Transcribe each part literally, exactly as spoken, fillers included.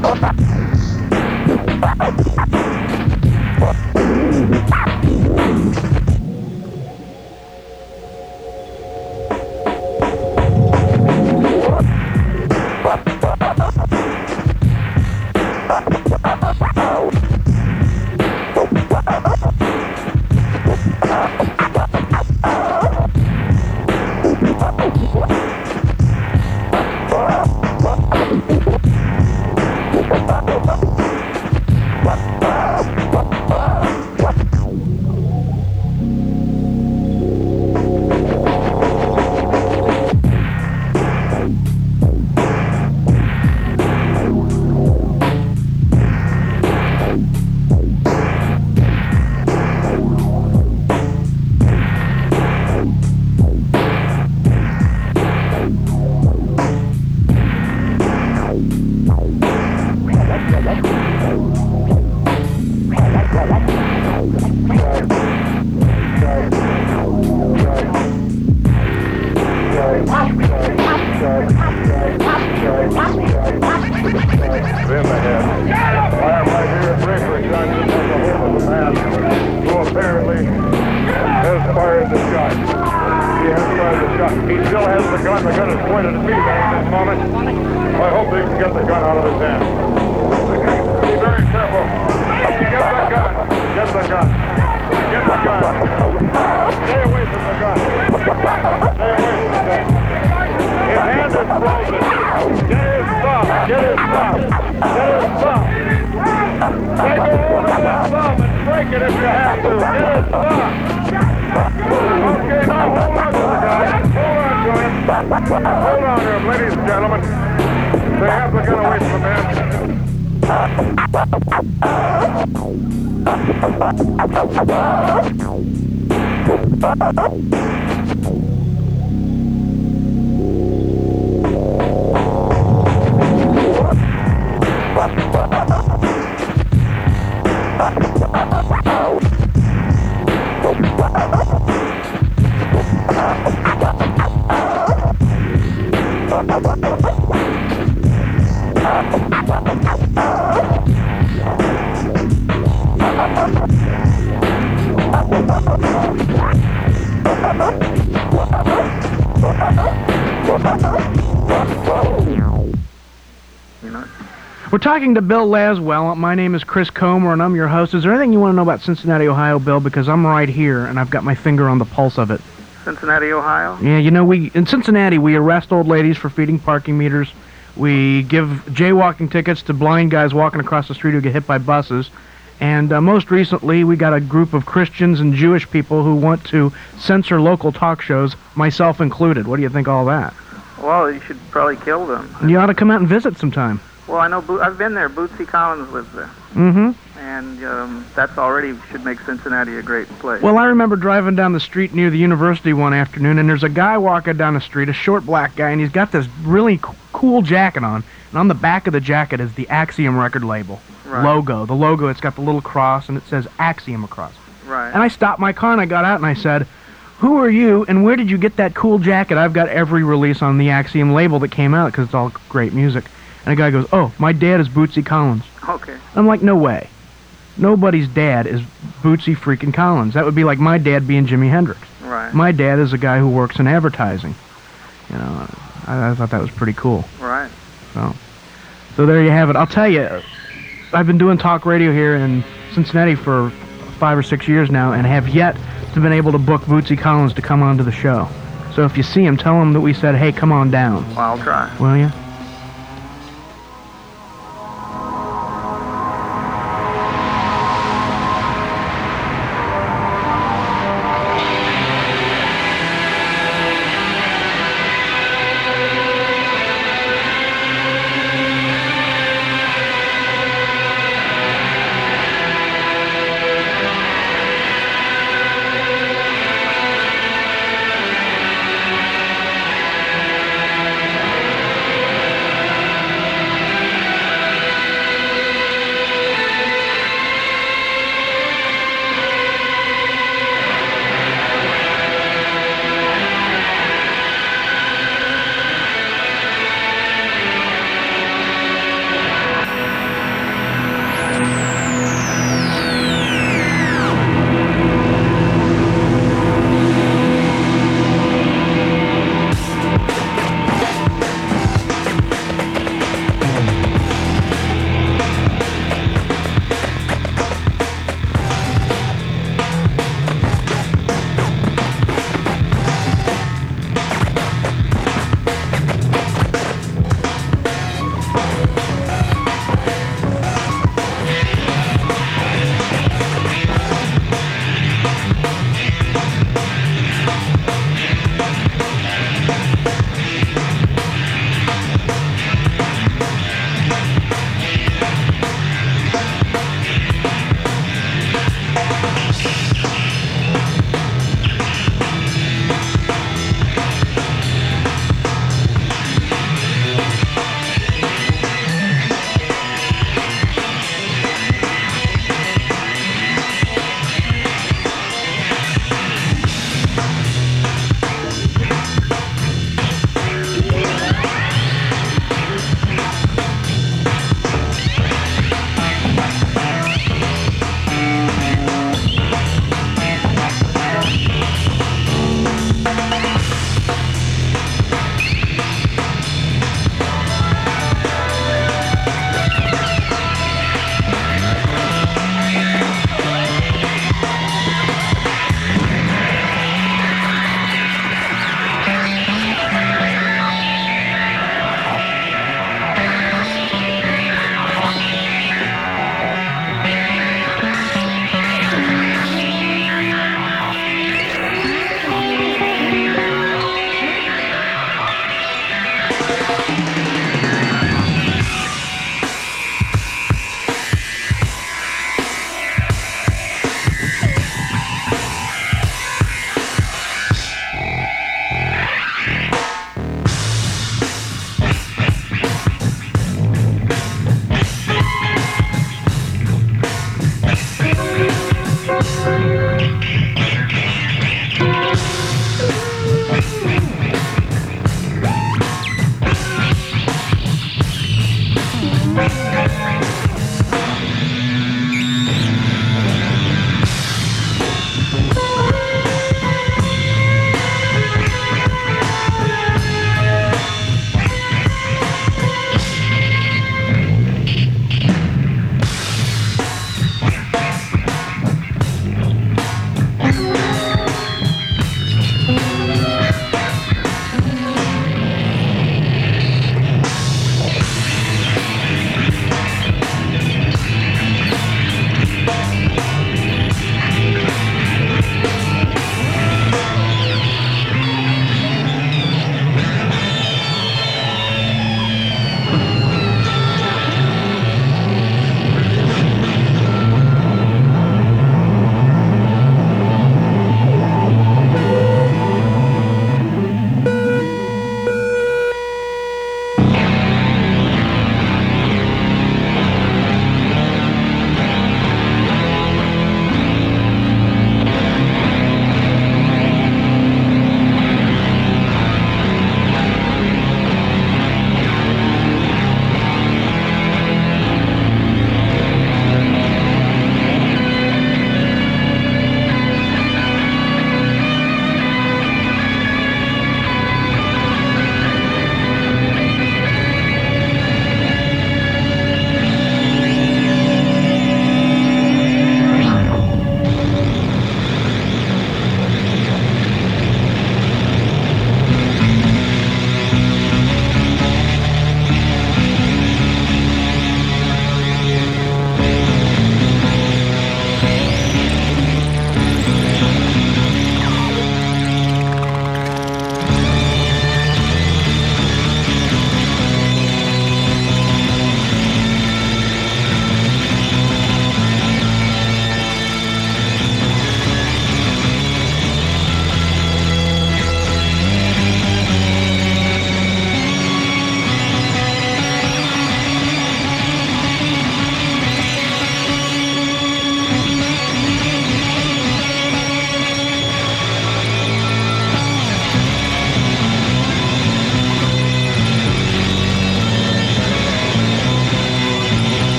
We're talking to Bill Laswell. My name is Chris Comer, and I'm your host. Is there anything you want to know about Cincinnati, Ohio, Bill? Because I'm right here, and I've got my finger on the pulse of it. Cincinnati, Ohio? Yeah, you know, we in Cincinnati, we arrest old ladies for feeding parking meters. We give jaywalking tickets to blind guys walking across the street who get hit by buses. And uh, most recently, we got a group of Christians and Jewish people who want to censor local talk shows, myself included. What do you think of all that? Well, you should probably kill them. You ought to come out and visit sometime. Well, I know, Bo I've been there. Bootsy Collins lives there. Mm-hmm. And um, that's already should make Cincinnati a great place. Well, I remember driving down the street near the university one afternoon, and there's a guy walking down the street, a short black guy, and he's got this really co cool jacket on. And on the back of the jacket is the Axiom record label. Right. Logo. The logo, it's got the little cross, and it says Axiom across. Right. And I stopped my car, and I got out, and I said, who are you, and where did you get that cool jacket? I've got every release on the Axiom label that came out, because it's all great music. And the guy goes, oh, my dad is Bootsy Collins. Okay. I'm like, no way. Nobody's dad is Bootsy freaking Collins. That would be like my dad being Jimi Hendrix. Right. My dad is a guy who works in advertising. You know, I, I thought that was pretty cool. Right. So, so there you have it. I'll tell you, I've been doing talk radio here in Cincinnati for five or six years now, and have yet to been able to book Bootsy Collins to come onto the show. So if you see him, tell him that we said, hey, come on down. Well, I'll try. Will you?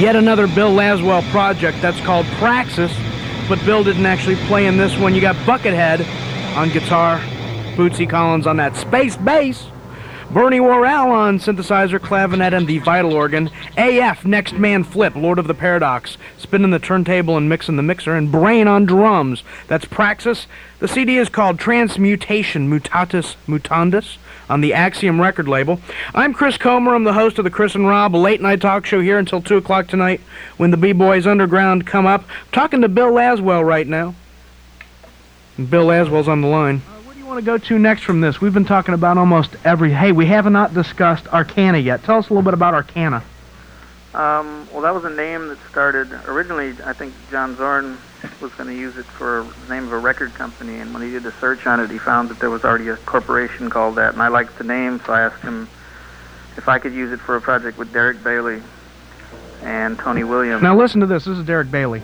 yet another Bill Laswell project that's called Praxis, but Bill didn't actually play in this one. You got Buckethead on guitar, Bootsy Collins on that space bass, Bernie Worrell on synthesizer, clavinet, and the vital organ, A F, Next Man Flip, Lord of the Paradox, spinning the turntable and mixing the mixer, and Brain on drums. That's Praxis. The C D is called Transmutation, Mutatis Mutandis, on the Axiom record label. I'm Chris Comer. I'm the host of the Chris and Rob, a late-night talk show here until two o'clock tonight when the B-Boys Underground come up. I'm talking to Bill Laswell right now. And Bill Laswell's on the line. Want to go to next from this? We've been talking about almost every... Hey, we have not discussed Arcana yet. Tell us a little bit about Arcana. Um, well, that was a name that started... Originally, I think John Zorn was going to use it for the name of a record company, and when he did a search on it, he found that there was already a corporation called that, and I liked the name, so I asked him if I could use it for a project with Derek Bailey and Tony Williams. Now listen to this. This is Derek Bailey.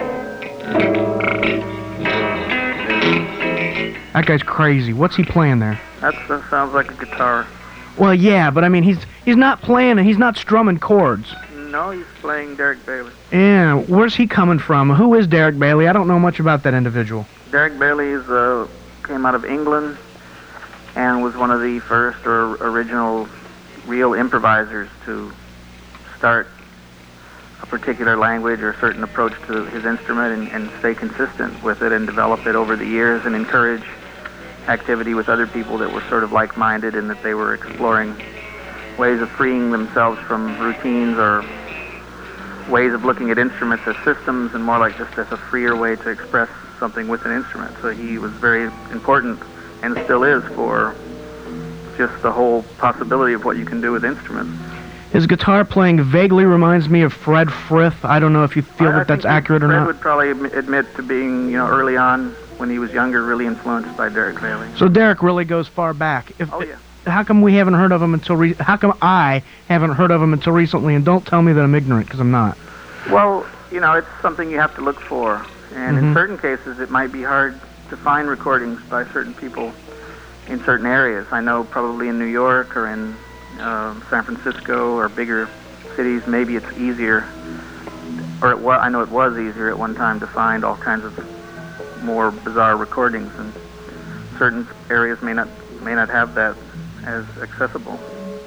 That guy's crazy. What's he playing there? That uh, sounds like a guitar. Well, yeah, but I mean, he's he's not playing and he's not strumming chords. No, he's playing Derek Bailey. Yeah, where's he coming from? Who is Derek Bailey? I don't know much about that individual. Derek Bailey is uh, came out of England and was one of the first or original real improvisers to start a particular language or a certain approach to his instrument and, and stay consistent with it and develop it over the years and encourage activity with other people that were sort of like-minded and that they were exploring ways of freeing themselves from routines or ways of looking at instruments as systems and more like just as a freer way to express something with an instrument. So he was very important and still is for just the whole possibility of what you can do with instruments. His guitar playing vaguely reminds me of Fred Frith. I don't know if you feel I, that I that's think accurate or Fred not. Fred would probably admit to being, you know, early on when he was younger, really influenced by Derek Bailey. So Derek really goes far back. If, oh yeah. How come we haven't heard of him until? Re how come I haven't heard of him until recently? And don't tell me that I'm ignorant, because I'm not. Well, you know, it's something you have to look for, and mm-hmm. in certain cases, it might be hard to find recordings by certain people in certain areas. I know probably in New York or in uh, San Francisco or bigger cities, maybe it's easier, or it wa I know it was easier at one time to find all kinds of more bizarre recordings, and certain areas may not may not have that as accessible.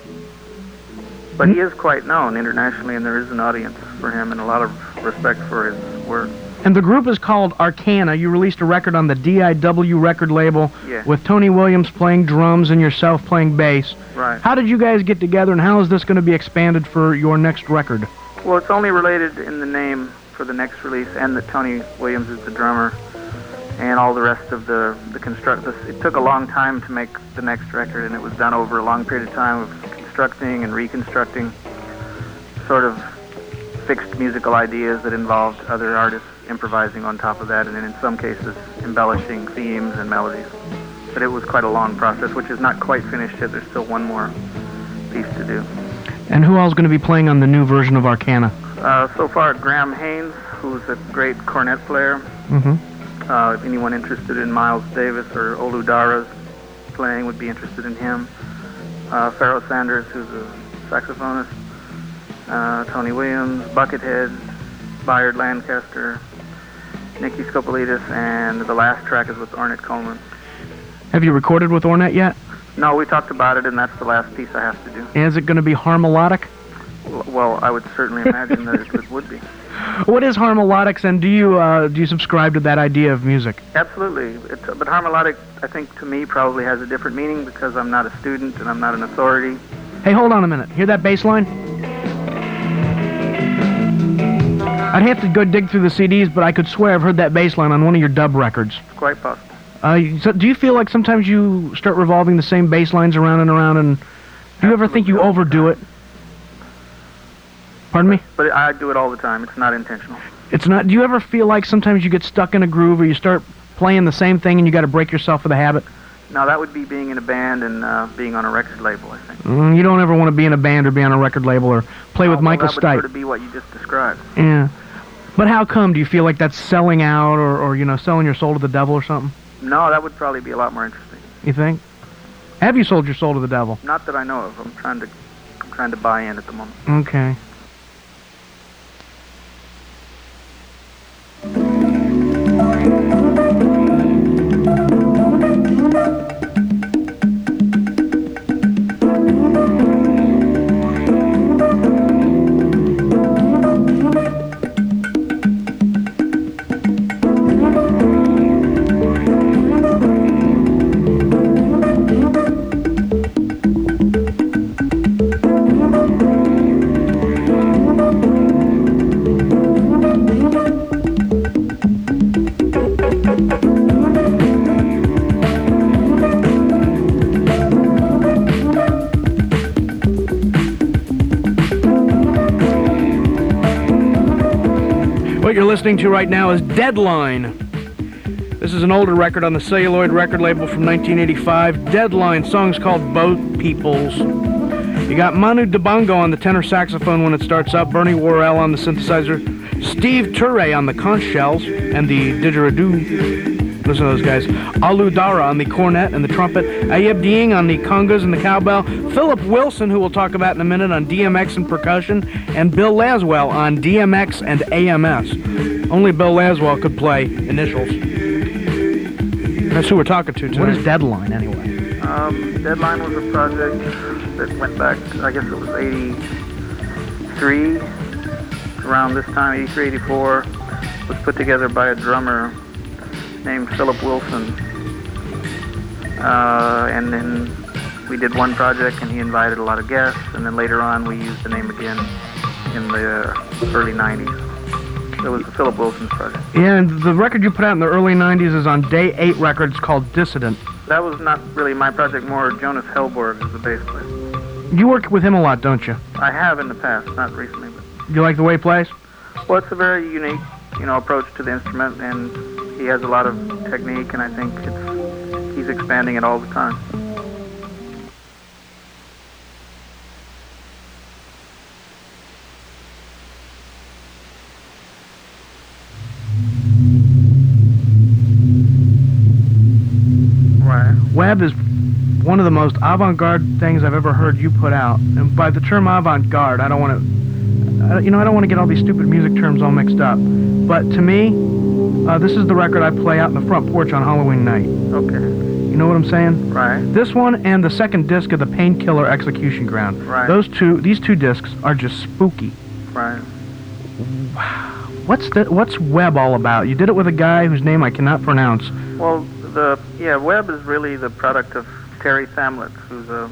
But he is quite known internationally, and there is an audience for him and a lot of respect for his work. And the group is called Arcana. You released a record on the D I W record label yeah. with Tony Williams playing drums and yourself playing bass. Right. How did you guys get together, and how is this going to be expanded for your next record? Well, it's only related in the name for the next release, and that Tony Williams is the drummer, and all the rest of the the construct. It took a long time to make the next record, and it was done over a long period of time of constructing and reconstructing sort of fixed musical ideas that involved other artists improvising on top of that, and in some cases embellishing themes and melodies. But it was quite a long process, which is not quite finished yet. There's still one more piece to do. And who else is going to be playing on the new version of Arcana? Uh, so far, Graham Haynes, who's a great cornet player. Mm-hmm. Uh, if anyone interested in Miles Davis or Olu Dara's playing would be interested in him. Uh, Pharoah Sanders, who's a saxophonist. Uh, Tony Williams, Buckethead, Bayard Lancaster, Nicky Skopolitis, and the last track is with Ornette Coleman. Have you recorded with Ornette yet? No, we talked about it, and that's the last piece I have to do. And is it going to be harmolodic? Well, I would certainly imagine that it would be. What is harmolodics, and do you uh, do you subscribe to that idea of music? Absolutely, it's, but harmolodic, I think, to me, probably has a different meaning because I'm not a student and I'm not an authority. Hey, hold on a minute. Hear that bass line? I'd have to go dig through the C Ds, but I could swear I've heard that bass line on one of your dub records. It's quite possible. Uh, so do you feel like sometimes you start revolving the same bass lines around and around, and do you Absolutely. ever think you overdo it? Pardon me? But I do it all the time. It's not intentional. It's not. Do you ever feel like sometimes you get stuck in a groove, or you start playing the same thing and you got to break yourself of the habit? No, that would be being in a band and uh, being on a record label, I think. Mm, you don't ever want to be in a band or be on a record label or play no, with well, Michael that would Stipe. sort of be what you just described. Yeah. But how come? Do you feel like that's selling out, or, or you know, selling your soul to the devil or something? No, that would probably be a lot more interesting. You think? Have you sold your soul to the devil? Not that I know of. I'm trying to, I'm trying to buy in at the moment. Okay. What you're listening to right now is Deadline. This is an older record on the Celluloid record label from nineteen eighty-five. Deadline, song's called Boat Peoples. You got Manu Dibango on the tenor saxophone when it starts up, Bernie Worrell on the synthesizer, Steve Ture on the conch shells and the didgeridoo. Listen to those guys. Alu Dara on the cornet and the trumpet, Ayeb Dieng on the congas and the cowbell, Philip Wilson, who we'll talk about in a minute, on D M X and percussion, and Bill Laswell on D M X and A M S. Only Bill Laswell could play initials. That's who we're talking to tonight. What is Deadline, anyway? Um, Deadline was a project that went back, I guess it was eighty-three, around this time, eighty-three, eighty-four, was put together by a drummer named Philip Wilson. Uh, and then we did one project and he invited a lot of guests, and then later on we used the name again in the early nineties. It was the Philip Wilson's project. Yeah, and the record you put out in the early nineties is on Day eight Records called Dissident. That was not really my project, more Jonas Hellborg is the bass player. You work with him a lot, don't you? I have in the past, not recently. But you like the way he plays? Well, it's a very unique, you know, approach to the instrument, and he has a lot of technique, and I think it's, he's expanding it all the time. Right. Webb is one of the most avant-garde things I've ever heard you put out. And by the term avant-garde, I don't want to, you know, I don't want to get all these stupid music terms all mixed up. But to me, uh, this is the record I play out in the front porch on Halloween night. Okay. You know what I'm saying? Right. This one and the second disc of the Painkiller Execution Ground. Right. Those two, these two discs are just spooky. Right. What's the, what's Webb all about? You did it with a guy whose name I cannot pronounce. Well, the yeah, Webb is really the product of Terry Samlitz, who's a,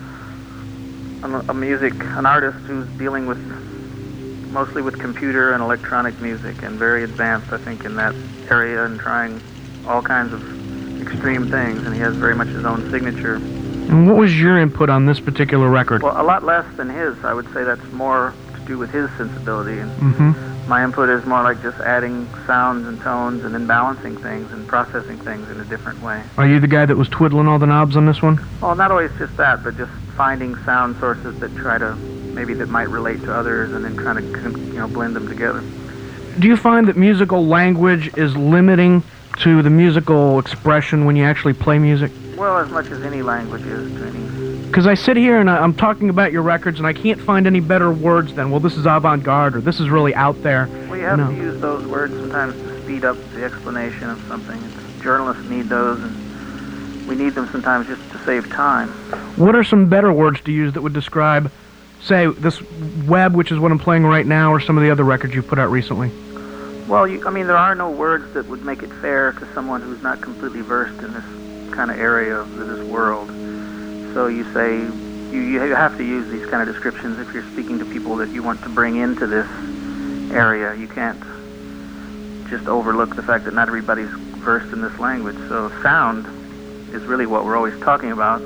a a music an artist who's dealing with mostly with computer and electronic music, and very advanced, I think, in that area, and trying all kinds of extreme things. And he has very much his own signature. And what was your input on this particular record? Well, a lot less than his. I would say that's more to do with his sensibility. And mm-hmm. my input is more like just adding sounds and tones and then balancing things and processing things in a different way. Are you the guy that was twiddling all the knobs on this one? Well, not always just that, but just finding sound sources that try to, maybe that might relate to others, and then trying to, you know, blend them together. Do you find that musical language is limiting to the musical expression when you actually play music? Well, as much as any language is to any. Because I sit here and I, I'm talking about your records, and I can't find any better words than, well, this is avant-garde, or this is really out there. Well, you have no. to use those words sometimes to speed up the explanation of something. It's, journalists need those, and we need them sometimes just to save time. What are some better words to use that would describe, say, this Webb, which is what I'm playing right now, or some of the other records you've put out recently? Well, you, I mean, there are no words that would make it fair to someone who's not completely versed in this kind of area of this world. So you say, you, you have to use these kind of descriptions if you're speaking to people that you want to bring into this area. You can't just overlook the fact that not everybody's versed in this language. So sound is really what we're always talking about,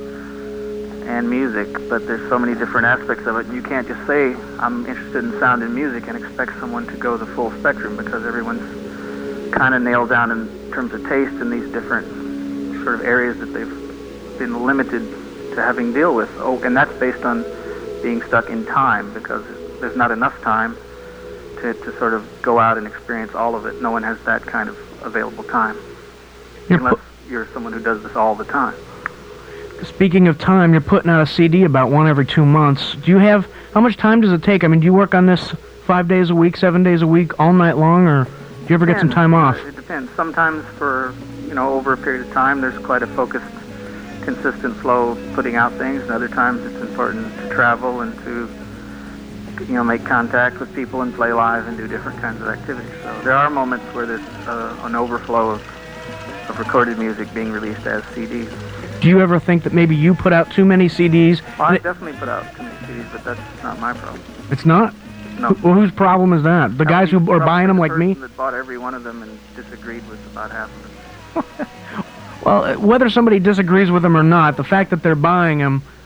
and music, but there's so many different aspects of it. You can't just say, I'm interested in sound and music, and expect someone to go the full spectrum, because everyone's kind of nailed down in terms of taste in these different sort of areas that they've been limited to having deal with. Oh, and that's based on being stuck in time, because there's not enough time to, to sort of go out and experience all of it. No one has that kind of available time, you're unless you're someone who does this all the time. Speaking of time, you're putting out a C D about one every two months. Do you have, how much time does it take? I mean, do you work on this five days a week, seven days a week, all night long, or do you ever get some time off? It depends. Sometimes for, you know, over a period of time, there's quite a focused, consistent flow of putting out things, and other times it's important to travel and to, you know, make contact with people and play live and do different kinds of activities. So there are moments where there's uh, an overflow of, of recorded music being released as C Ds. Do you ever think that maybe you put out too many C Ds? Well, I definitely put out too many C Ds, but that's not my problem. It's not? No. Well, whose problem is that? The No, guys who are buying them the like me? person that bought every one of them and disagreed with about half of them. Well, whether somebody disagrees with them or not, the fact that they're buying them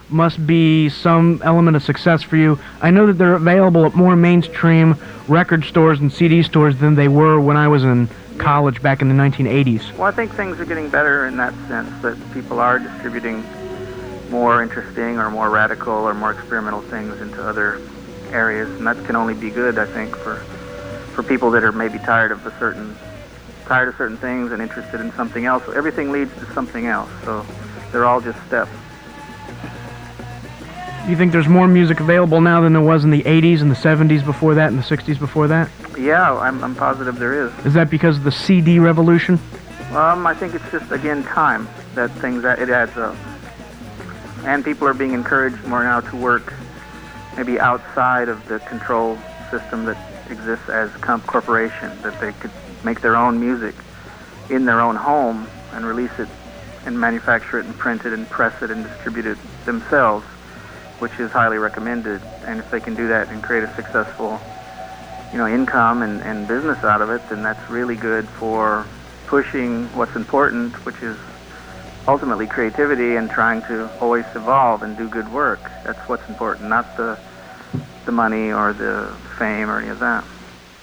must be some element of success for you. I know that they're available at more mainstream record stores and C D stores than they were when I was in college back in the nineteen eighties. Well, I think things are getting better in that sense, that people are distributing more interesting or more radical or more experimental things into other areas, and that can only be good, I think, for for people that are maybe tired of a certain tired of certain things and interested in something else. So everything leads to something else, so they're all just steps. Do you think there's more music available now than there was in the eighties and the seventies before that and the sixties before that? Yeah, I'm, I'm positive there is. Is that because of the C D revolution? Um, I think it's just, again, time that things, it adds up. And people are being encouraged more now to work maybe outside of the control system that exists as comp corporation, that they could make their own music in their own home and release it and manufacture it and print it and press it and distribute it themselves, which is highly recommended. And if they can do that and create a successful, you know, income and, and business out of it, then that's really good for pushing what's important, which is ultimately creativity and trying to always evolve and do good work. That's what's important, not the the money or the fame or any of that.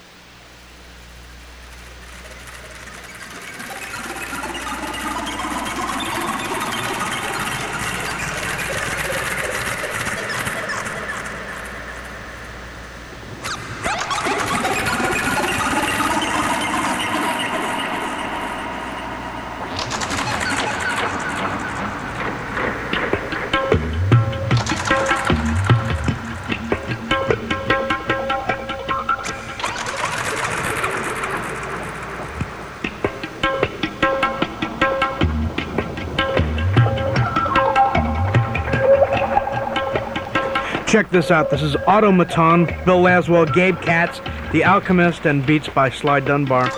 Check this out. This is Automaton, Bill Laswell, Gabe Katz, The Alchemist, and beats by Sly Dunbar.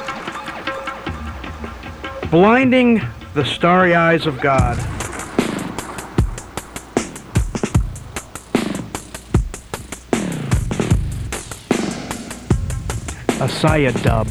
Blinding the Starry Eyes of God. A Saya dub.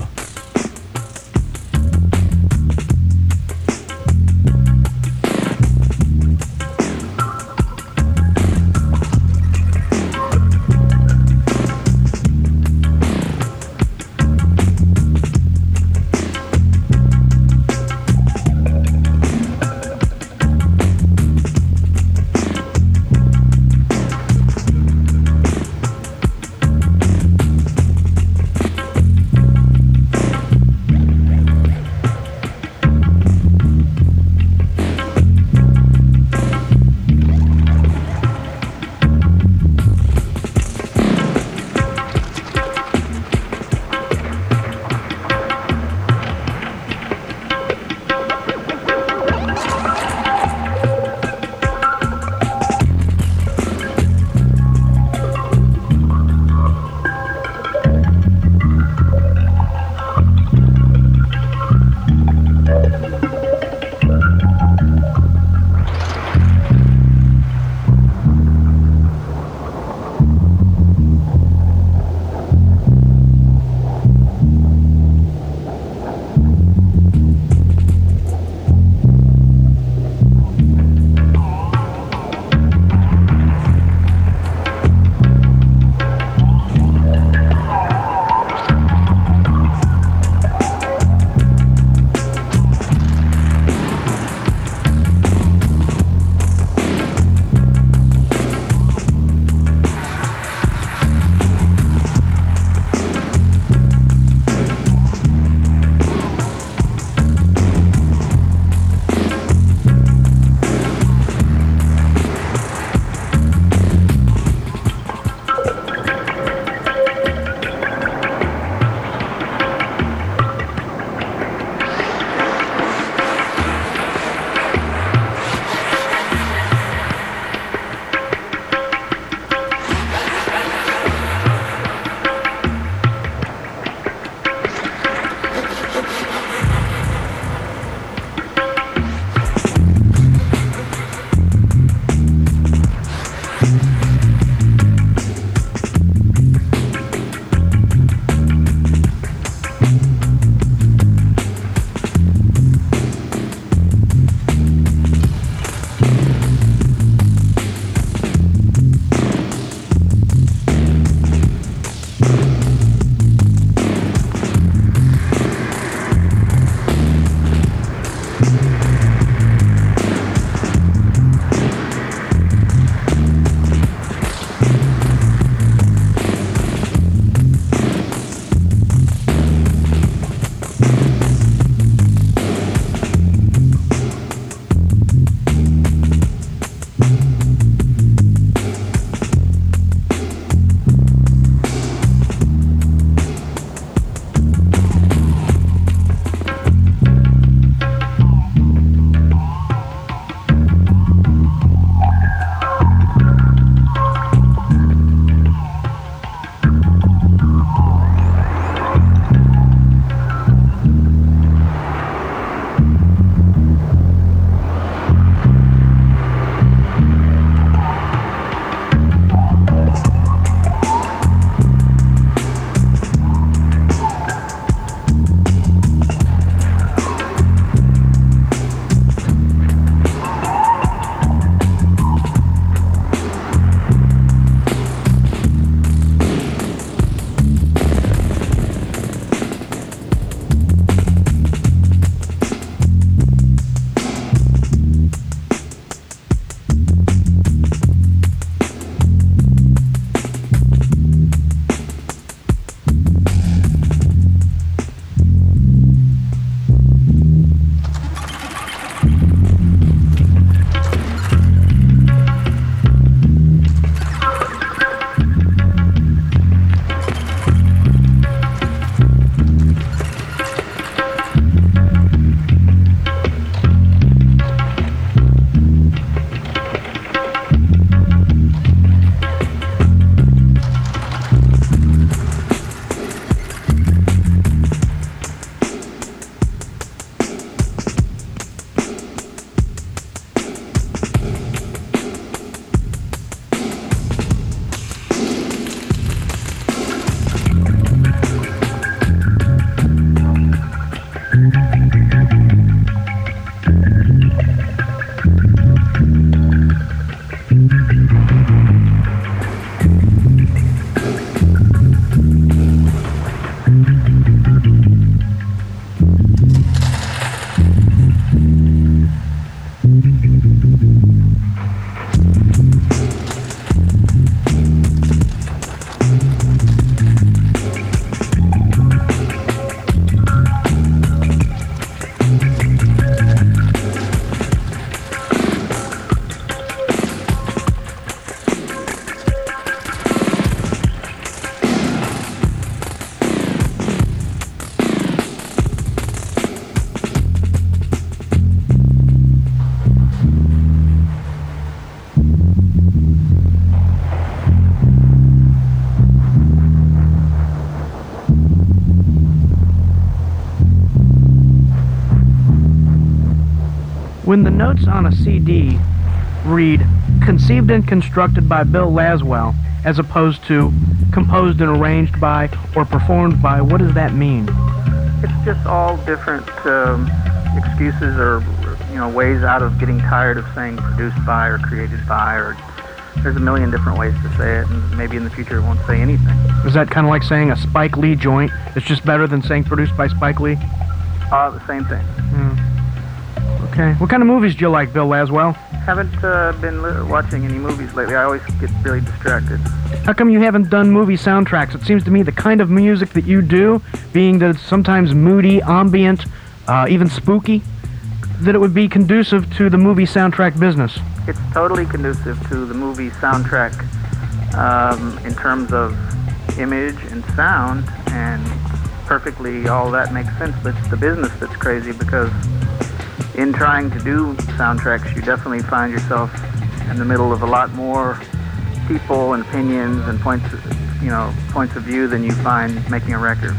When the notes on a C D read conceived and constructed by Bill Laswell as opposed to composed and arranged by or performed by, what does that mean? It's just all different um, excuses or, you know, ways out of getting tired of saying produced by or created by, or there's a million different ways to say it, and maybe in the future it won't say anything. Is that kind of like saying a Spike Lee joint? It's just better than saying produced by Spike Lee? Uh, the same thing. Mm. Okay. What kind of movies do you like, Bill Laswell? Haven't uh, been li- watching any movies lately. I always get really distracted. How come you haven't done movie soundtracks? It seems to me the kind of music that you do, being that it's sometimes moody, ambient, uh, even spooky, that it would be conducive to the movie soundtrack business. It's totally conducive to the movie soundtrack um, in terms of image and sound, and perfectly all that makes sense, but it's the business that's crazy, because in trying to do soundtracks, you definitely find yourself in the middle of a lot more people and opinions and points of, you know, points of view than you find making a record.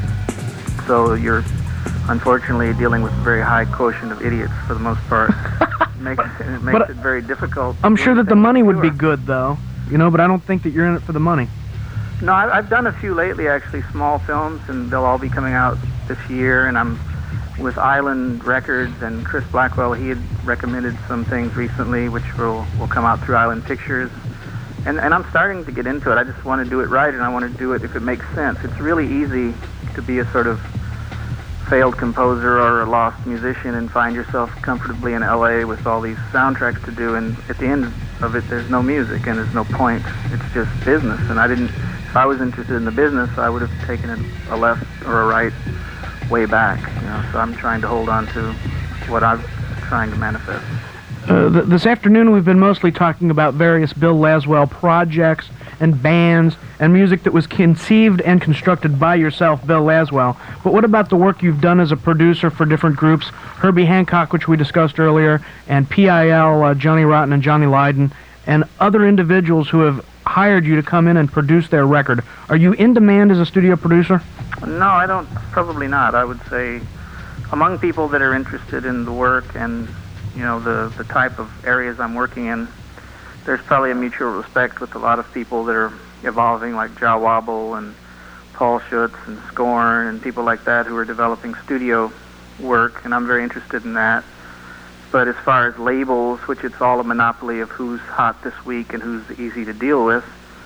So you're unfortunately dealing with a very high quotient of idiots for the most part. It makes, it, makes But it very difficult. I'm sure that the money would be Sure. good, though, you know, but I don't think that you're in it for the money. No, I, I've done a few lately, actually, small films, and they'll all be coming out this year, and I'm with Island Records, and Chris Blackwell, he had recommended some things recently which will, will come out through Island Pictures. And, and I'm starting to get into it. I just want to do it right, and I want to do it if it makes sense. It's really easy to be a sort of failed composer or a lost musician and find yourself comfortably in L A with all these soundtracks to do, and at the end of it, there's no music and there's no point. It's just business, and I didn't, if I was interested in the business, I would have taken a, a left or a right way back, you know, so I'm trying to hold on to what I'm trying to manifest. Uh, th- this afternoon we've been mostly talking about various Bill Laswell projects and bands and music that was conceived and constructed by yourself, Bill Laswell. But what about the work you've done as a producer for different groups, Herbie Hancock, which we discussed earlier, and P I L, uh, Johnny Rotten and Johnny Lydon, and other individuals who have hired you to come in and produce their record? Are you in demand as a studio producer? No, I don't, probably not. I would say among people that are interested in the work and, you know, the, the type of areas I'm working in, there's probably a mutual respect with a lot of people that are evolving, like Jah Wobble and Paul Schutz and Scorn and people like that who are developing studio work, and I'm very interested in that. But as far as labels, which it's all a monopoly of who's hot this week and who's easy to deal with,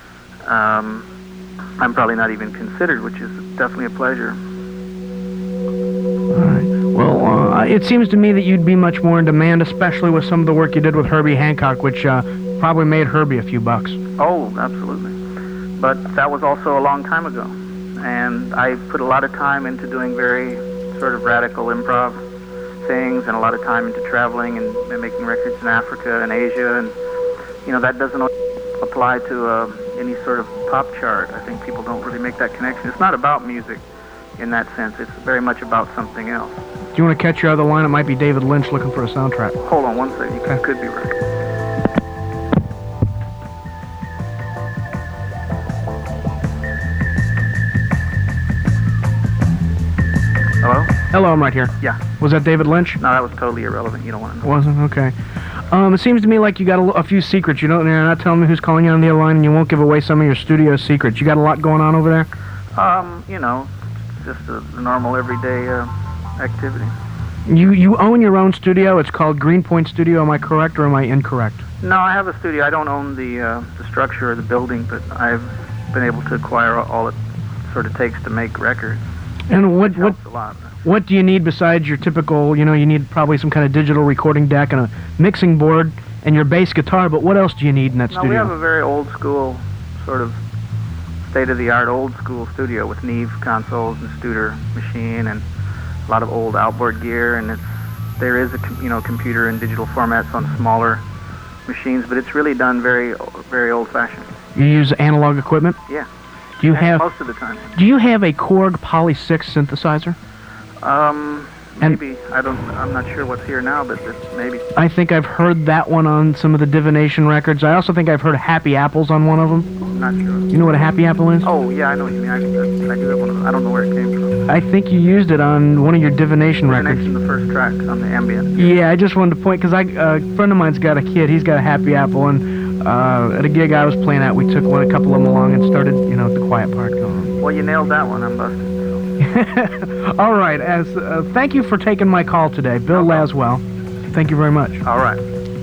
um, I'm probably not even considered, which is definitely a pleasure. All right. Well, uh, it seems to me that you'd be much more in demand, especially with some of the work you did with Herbie Hancock, which uh, probably made Herbie a few bucks. Oh, absolutely. But that was also a long time ago. And I put a lot of time into doing very sort of radical improv things, and a lot of time into traveling and, and making records in Africa and Asia. And, you know, that doesn't apply to uh, any sort of pop chart. I think people don't really make that connection. It's not about music in that sense. It's very much about something else. Do you want to catch your other line? It might be David Lynch looking for a soundtrack. Hold on one second. You Okay. could be right. Hello? Hello, I'm right here. Yeah. Was that David Lynch? No, that was totally irrelevant. You don't want to know. Wasn't? Okay. Um, it seems to me like you got a, a few secrets. You don't, you're not telling me who's calling you on the other line, and you won't give away some of your studio secrets. You got a lot going on over there? Um, you know, just a, a normal everyday uh, activity. You you own your own studio. It's called Greenpoint Studio. Am I correct or am I incorrect? No, I have a studio. I don't own the uh, the structure or the building, but I've been able to acquire all it sort of takes to make records. And what what Helps a lot. what do you need besides your typical? You know, you need probably some kind of digital recording deck and a mixing board and your bass guitar. But what else do you need in that No, studio? we have a very old school, sort of state-of-the-art old school studio with Neve consoles and Studer machine and a lot of old outboard gear, and it's there is a com- you know computer and digital formats on smaller machines, but it's really done very very old-fashioned. You use analog equipment. Yeah. Do you have Most of the time. Do you have a Korg Poly six synthesizer? Um, And maybe. I don't, I'm not sure what's here now, but it's maybe. I think I've heard that one on some of the Divination records. I also think I've heard Happy Apples on one of them. Not sure. You know what a Happy Apple is? Oh, yeah, I know what you mean. I, I, I do have one of them. I don't know where it came from. I think you used it on one of your Divination records. Next in the first track on the ambient. Yeah, I just wanted to point, because I uh, a friend of mine's got a kid. He's got a Happy Apple, and uh, at a gig I was playing at, we took one, a couple of them along and started, you know, the quiet part going on. Well, you nailed that one. I'm busted. All right. As uh, thank you for taking my call today, Bill Laswell. Thank you very much. All right.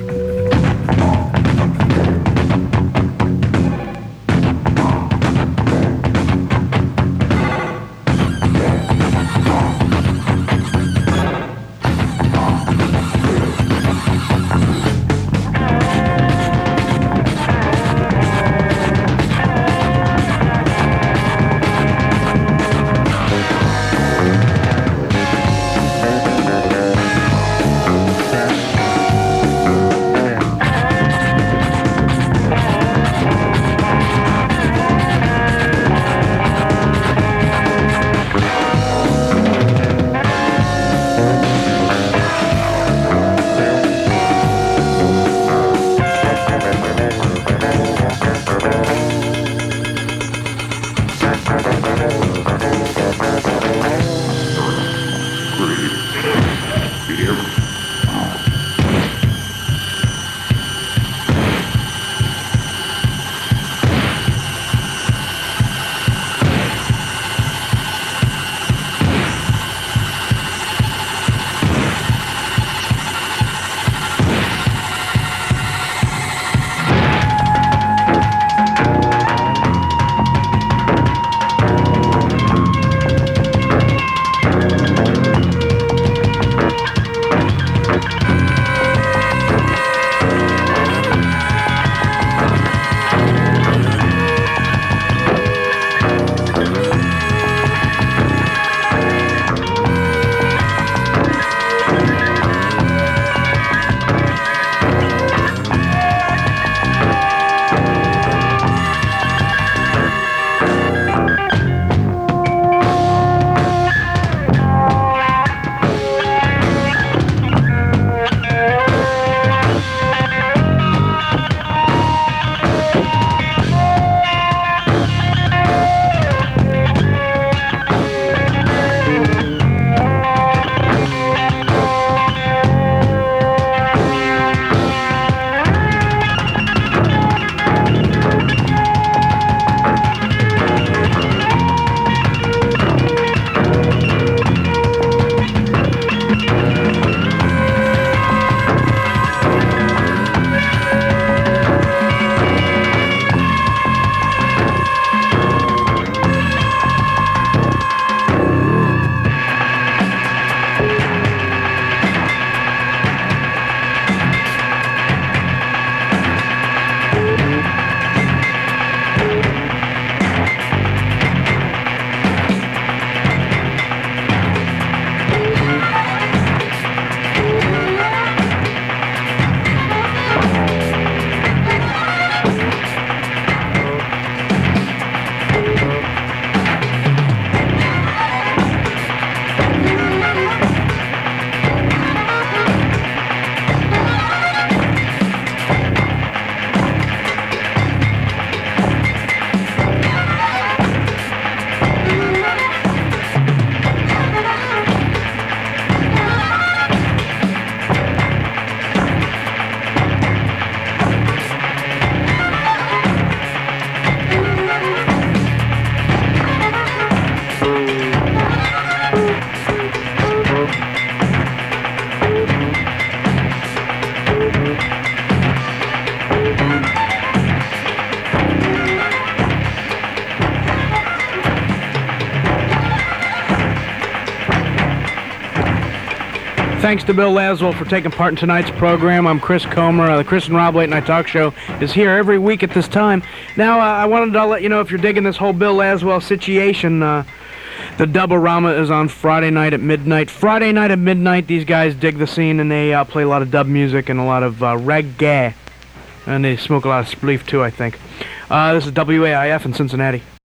Thanks to Bill Laswell for taking part in tonight's program. I'm Chris Comer. Uh, the Chris and Rob Late Night Talk Show is here every week at this time. Now, uh, I wanted to let you know, if you're digging this whole Bill Laswell situation, uh, the Dub-O-Rama is on Friday night at midnight. Friday night at midnight, these guys dig the scene, and they uh, play a lot of dub music and a lot of uh, reggae. And they smoke a lot of spleef, too, I think. Uh, this is W A I F in Cincinnati.